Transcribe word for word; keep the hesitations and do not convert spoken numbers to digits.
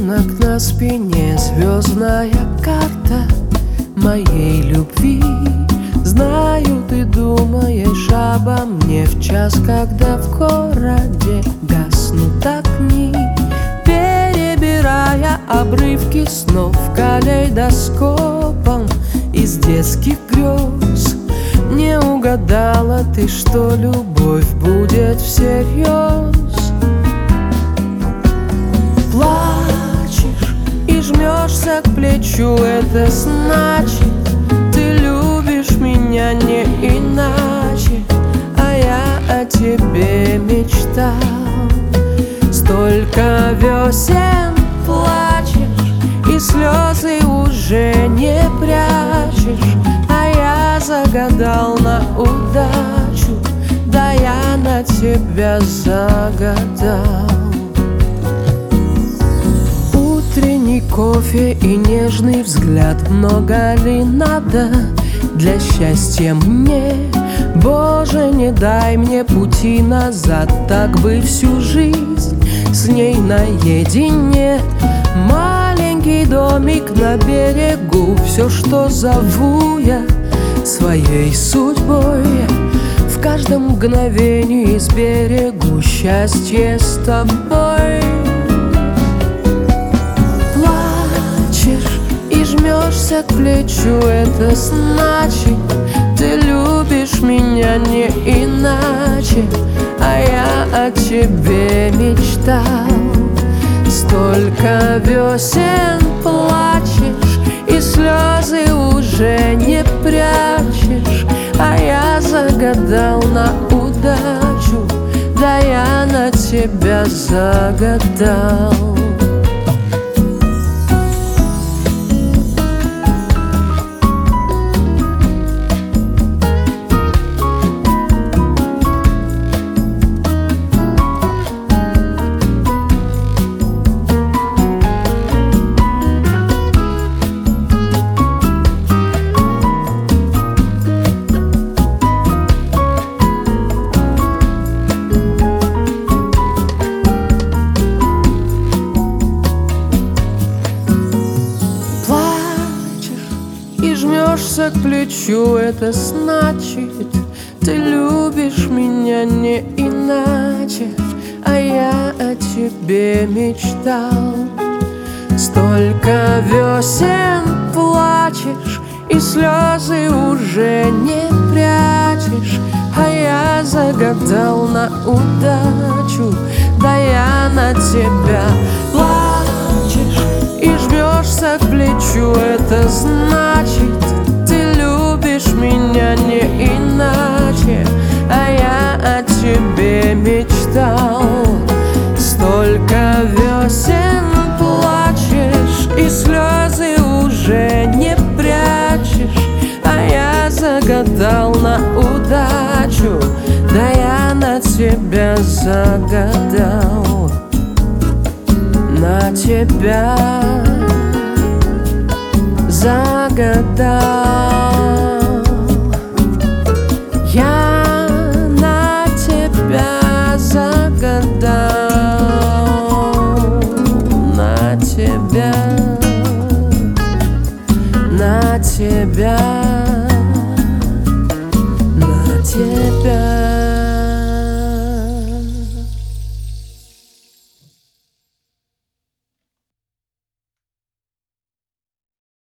рисунок на спине, звездная карта моей любви. Знаю, ты думаешь обо мне в час, когда в городе гаснут огни, перебирая обрывки снов калейдоскопом из детских грез. Не угадала ты, что любовь будет всерьез. Плачешь и жмешься к плечу, это значит, ты любишь меня не иначе, а я о тебе мечтал. Столько весен плачешь и слезы уже не прячешь, а я загадал на удачу, да я на тебя загадал. Утренний кофе и нежный взгляд, много ли надо для счастья мне? Боже, не дай мне пути назад, так бы всю жизнь с ней наедине. Маленький домик на берегу, все, что зову я своей судьбой. В каждом мгновении сберегу счастье с тобой. Плачешь и жмешься к плечу, это значит, ты любишь меня не иначе, а я о тебе мечтал. Столько весен плачешь и слезы уже не прячешь, а я загадал на удачу, да я на тебя загадал. И жмешься к плечу, это значит, ты любишь меня не иначе, а я о тебе мечтал. Столько весен плачешь и слезы уже не прячешь, а я загадал на удачу, да я на тебя. Плачешь и жмешься к плечу, это значит, ты любишь меня не иначе, а я о тебе мечтал. Столько весен плачешь и слезы уже не прячешь, а я загадал на удачу, да я на тебя загадал. На тебя загадал. Я на тебя загадал. На тебя, на тебя.